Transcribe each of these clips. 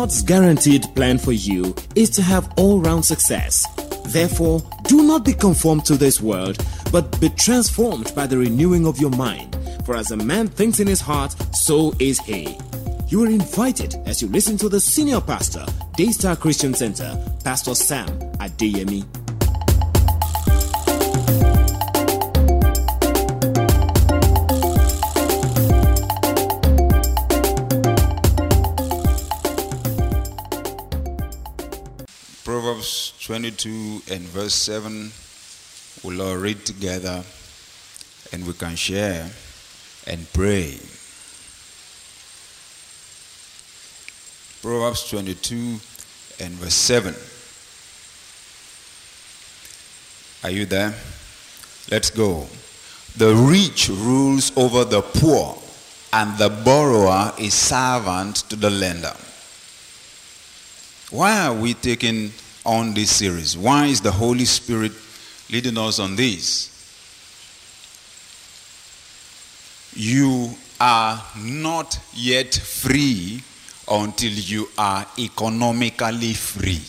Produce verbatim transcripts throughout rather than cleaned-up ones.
God's guaranteed plan for you is to have all-round success. Therefore, do not be conformed to this world, but be transformed by the renewing of your mind. For as a man thinks in his heart, so is he. You are invited as you listen to the senior pastor, Daystar Christian Center, Pastor Sam Adeyemi. Proverbs twenty-two and verse seven, we'll all read together and we can share and pray. Proverbs twenty-two and verse seven. Are you there? Let's go. The rich rules over the poor, and the borrower is servant to the lender. Why are we taking on this series? Why is the Holy Spirit leading us on this? You are not yet free until you are economically free.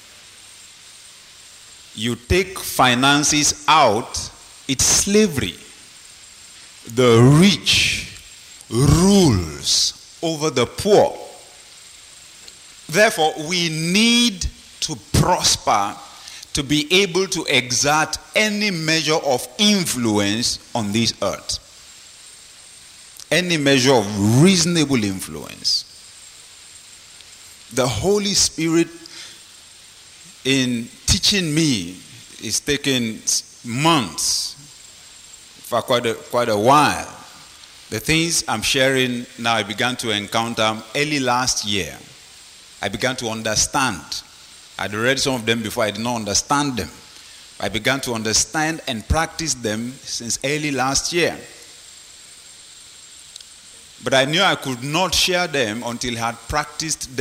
You take finances out, it's slavery. The rich rules over the poor. Therefore, we need to prosper to be able to exert any measure of influence on this earth. Any measure of reasonable influence. The Holy Spirit, in teaching me, is taking months, for quite a, quite a while. The things I'm sharing now, I began to encounter early last year. I began to understand. I'd read some of them before, I did not understand them. I began to understand and practice them since early last year. But I knew I could not share them until I had practiced them